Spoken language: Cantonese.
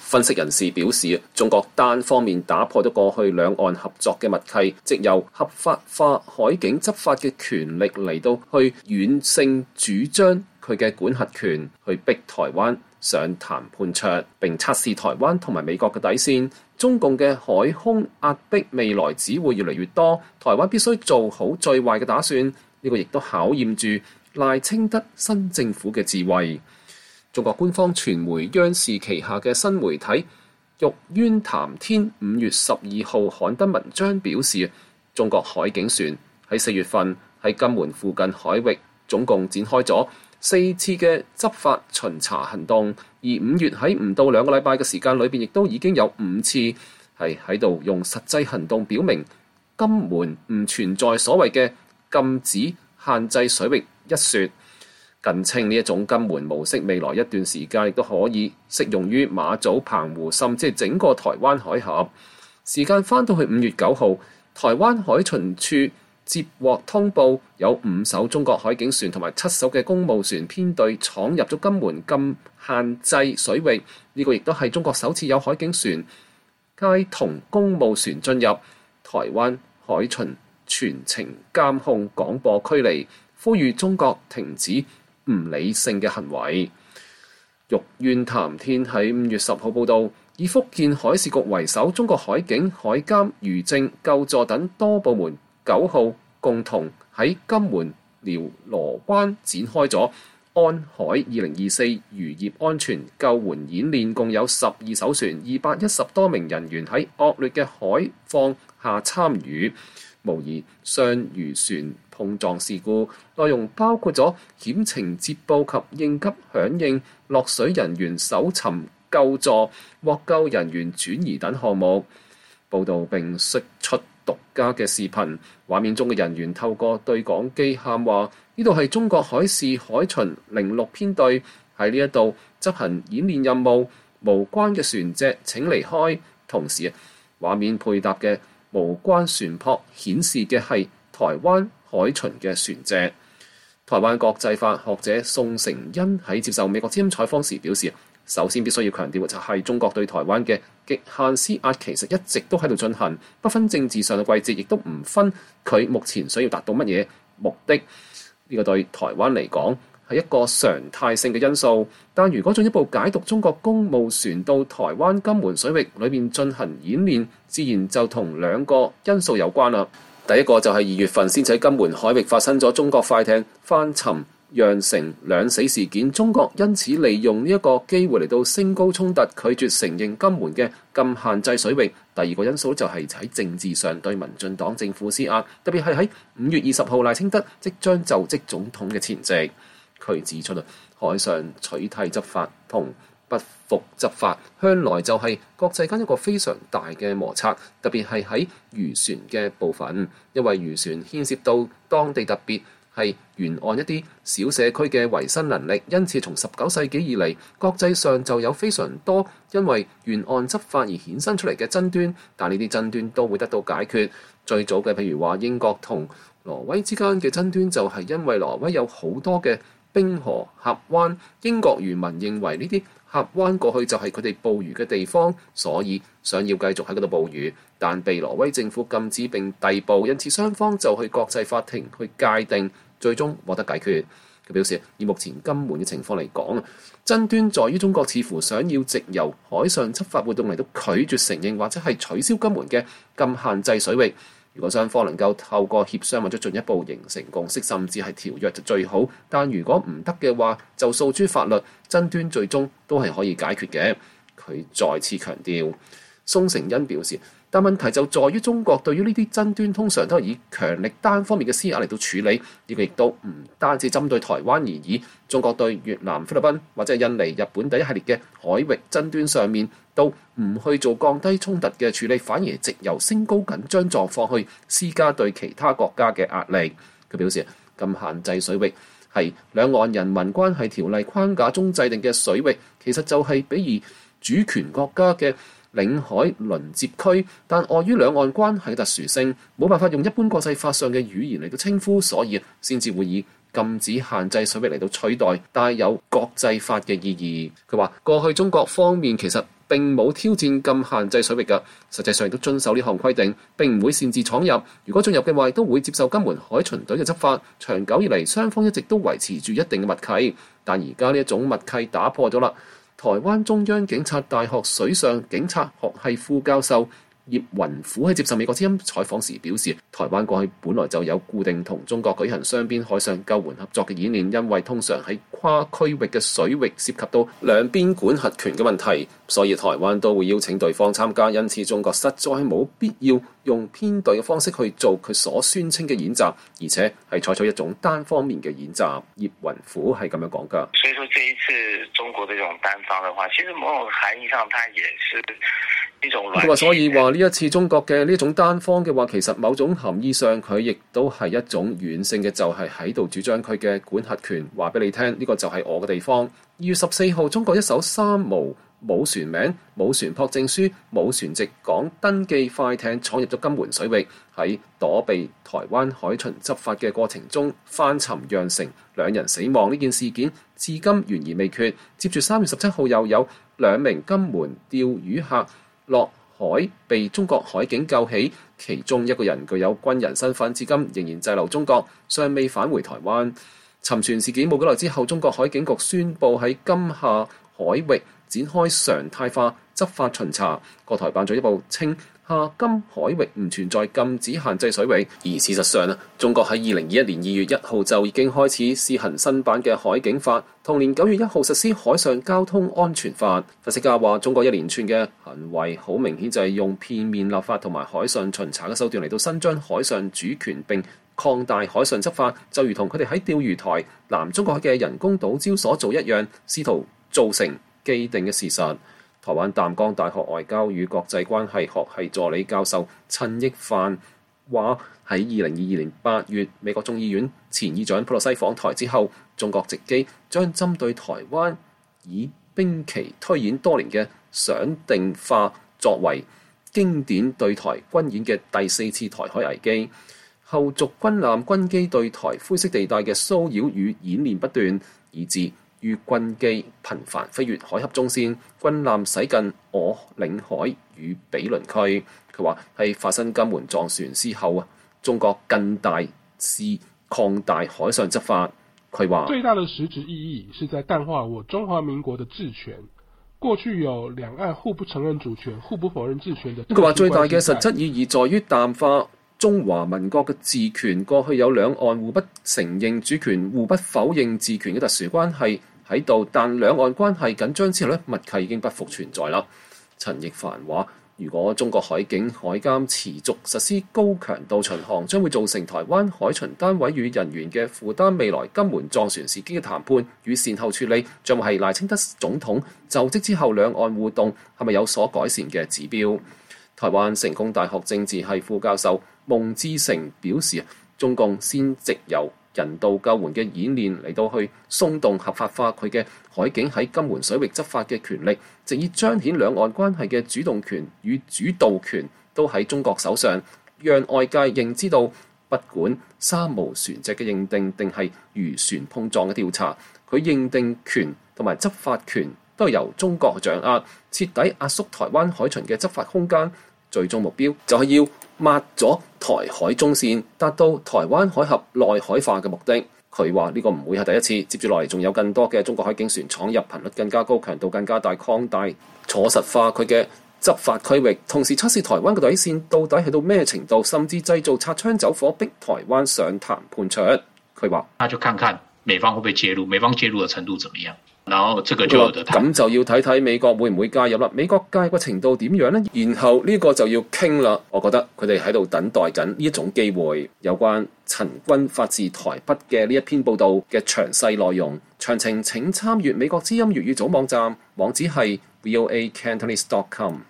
分析人士表示，中國單方面打破咗過去兩岸合作嘅默契，藉由合法化海警執法嘅權力嚟到去軟性主張佢嘅管轄權，去逼台灣上談判桌，並測試台灣同埋美國嘅底線。中共嘅海空壓迫未來只會越嚟越多，台灣必須做好最壞嘅打算。呢個亦都考驗住賴清德新政府嘅智慧。中國官方傳媒央視旗下嘅新媒體玉淵談天5月12號刊登文章表示，中國海警船喺4月份喺金門附近海域總共展開咗4次嘅執法巡查行動，而5月喺唔到2個禮拜嘅時間裏邊，亦都已經有5次係喺度用實際行動表明金門唔存在所謂嘅禁止限制水域一說，更稱呢一種金門模式未來一段時間亦都可以適用於馬祖、澎湖，甚至係整個台灣海峽。時間翻到去5月9號，台灣海巡處接獲通報，有5艘中國海警船同埋7艘嘅公務船編隊闖入咗金門禁限制水域。呢個亦都係中國首次有海警船皆同公務船進入台灣海巡全程監控廣播驅離，呼籲中國停止唔理性嘅行為。玉淵談天喺5月10號報導，以福建海事局為首，中國海警、海監、漁政、救助等多部門9號共同喺金門遼羅灣展開咗安海2024漁業安全救援演練，共有12艘船、210多名人員喺惡劣嘅海況下參與，模擬雙漁船碰撞事故，內容包括咗險情接報及應急響應、落水人員搜尋救助、獲救人員轉移等項目。報導並釋出獨家嘅視頻，畫面中嘅人員透過對講機喊話：呢度係中國海事海巡06編隊，喺呢一度執行演練任務，無關嘅船隻請離開。同時，畫面配搭嘅無關船舶顯示嘅係台灣海巡嘅船隻。台灣國際法學者宋成恩喺接受美國之音採訪時表示，首先必須要強調嘅就係中國對台灣嘅極限施壓其實一直都喺度進行，不分政治上嘅季節，亦都唔分佢目前想要達到乜嘢目的。呢個對台灣嚟講係一個常態性嘅因素，但如果進一步解讀中國公務船到台灣金門水域裏面進行演練，自然就同2個因素有關啦。第一個就係2月份先喺金門海域發生咗中國快艇翻沉釀成2死事件，中國因此利用呢一個機會嚟到升高衝突，拒絕承認金門嘅禁限制水域。第二個因素就係喺政治上對民進黨政府施壓，特別係喺5月20號賴清德即將就職總統嘅前夕。佢指出海上取締執法同不服執法向來就係國際間一個非常大嘅摩擦，特別係喺漁船嘅部分，因為漁船牽涉到當地特別係沿岸一啲小社區嘅維生能力，因此從19世紀以嚟，國際上就有非常多因為沿岸執法而衍生出嚟嘅爭端，但呢啲爭端都會得到解決。最早嘅譬如話英國同挪威之間嘅爭端就係因為挪威有好多嘅冰河峽灣，英國漁民認為呢啲峽灣過去就係佢哋捕魚嘅地方，所以想要繼續喺嗰度捕魚，但被挪威政府禁止並逮捕，因此雙方就去國際法庭去界定，最終獲得解決。佢表示，以目前金門嘅情況嚟講，爭端在於中國似乎想要藉由海上執法活動嚟到拒絕承認或者係取消金門嘅禁限制水域。如果雙方能夠透過協商或者進一步形成共識，甚至係條約就最好。但如果唔得嘅話，就訴諸法律，爭端最終都係可以解決嘅。佢再次強調，宋成恩表示，但問題就在於中國對於呢啲爭端通常都係以強力單方面嘅施壓嚟到處理，呢個亦都唔單止針對台灣而已。中國對越南、菲律賓或者係印尼、日本等一系列嘅海域爭端上面，都唔去做降低衝突嘅處理，反而藉由升高緊張狀況去施加對其他國家嘅壓力。佢表示，禁限制水域係兩岸人民關係條例框架中制定嘅水域，其實就係比喻主權國家嘅領海鄰接區，但礙於兩岸關係特殊性，冇辦法用一般國際法上嘅語言嚟到稱呼，所以先至會以禁止限制水域嚟到取代帶有國際法嘅意義。佢話過去中國方面其實並冇挑戰禁限制水域嘅，實際上亦都遵守呢項規定，並唔會擅自闖入。如果進入嘅話，都會接受金門海巡隊嘅執法。長久以嚟，雙方一直都維持住一定嘅默契，但而家呢一種默契打破咗啦。台灣中央警察大學水上警察學系副教授葉雲虎喺接受美國之音採訪時表示，台灣過去本來就有固定同中國舉行雙邊海上救援合作嘅演練，因為通常喺跨區域嘅水域涉及到兩邊管轄權嘅問題，所以台灣都會邀請對方參加。因此中國實在冇必要用編隊嘅方式去做佢所宣稱嘅演習，而且係採取一種單方面嘅演習。葉雲虎係咁樣講㗎。 所以說這一次中國這種單方嘅話，其實某種含義上，它也是佢話，所以話呢一次中國嘅呢種單方嘅話，其實某種含義上佢亦都係一種軟性嘅，就係喺度主張佢嘅管轄權，話俾你聽呢個就係我嘅地方。2月14號，中國一艘三無冇船名、冇船舶證書、冇船籍港登記快艇闖入咗金門水域，喺躲避台灣海巡執法嘅過程中翻沉釀成2人死亡。呢件事件至今懸而未決。接住3月17號又有2名金門釣魚客落海被中國海警救起，其中一個人具有軍人身份，至今仍然滯留中國，尚未返回台灣。沉船事件冇幾耐之後，中國海警局宣布喺金廈海域展開常態化執法巡查。國台辦進一步稱，廈金海域唔存在禁止限制水域，而事實上中國喺2021年2月1號就已經開始試行新版嘅海警法，同年9月1號實施海上交通安全法。分析家話，中國一連串嘅行為好明顯就係用片面立法同埋海上巡查嘅手段嚟到伸張海上主權並擴大海上執法，就如同佢哋喺釣魚台南中國海嘅人工島礁所做一樣，試圖造成既定嘅事實。台灣淡江大學外交與國際關係學系助理教授陳奕範話，喺2022年8月美國眾議院前議長佩洛西訪台之後，中國籍機將針對台灣以兵棋推演多年嘅想定化作為經典對台軍演嘅第4次台海危機。後續軍艦軍機對台灰色地帶嘅騷擾與演練不斷，以致於軍機頻繁飛越海峽中線，軍艦駛近我領海與毗鄰區。佢話係發生金門撞船之後中國更大肆擴大海上執法。佢話最大的實質意義是在淡化我中華民國的治權。過去有兩岸互不承認主權、互不否認治權的。 佢話最大嘅實質意義在於淡化中華民國嘅治權。過去有兩岸互不承認主權、互不否認治權嘅特殊關係喺度，但兩岸關係緊張之後默契已經不復存在啦。陳奕範話，如果中國海警海監持續實施高強度巡航，將會造成台灣海巡單位與人員嘅負擔。未來金門撞船事件嘅談判與善後處理，將會係賴清德總統就職之後兩岸互動係咪有所改善嘅指標。台灣成功大學政治系副教授孟志成表示，中共先藉由人道救援嘅演練嚟到去鬆動合法化佢嘅海警喺金門水域執法嘅權力，藉以彰顯兩岸關係嘅主動權與主導權都喺中國手上，讓外界認知到不管三無船隻嘅認定定係漁船碰撞嘅調查，佢認定權同埋執法權都係由中國掌握，徹底壓縮台灣海巡嘅執法空間。最終目標就係要抹咗台海中線，達到台灣海峽內海化嘅目的。佢話呢個唔會係第一次，接住落嚟仲有更多嘅中國海警船闖入，頻率更加高，強度更加大，擴大坐實化佢嘅執法區域，同時測試台灣嘅底線到底去到咩程度，甚至製造擦槍走火逼台灣上談判桌。佢話：那就看看美方會不會介入，美方介入嘅程度怎麼樣。然後這個就有得談，咁就要睇睇美國會唔會介入啦。美國介入嘅程度點樣呢？然後呢個就要傾啦。我覺得佢哋喺度等待緊呢一種機會。有關陳軍發自台北嘅呢一篇報道嘅詳細內容，詳情請參閱美國之音粵語組網站，網址係voacantonese.com。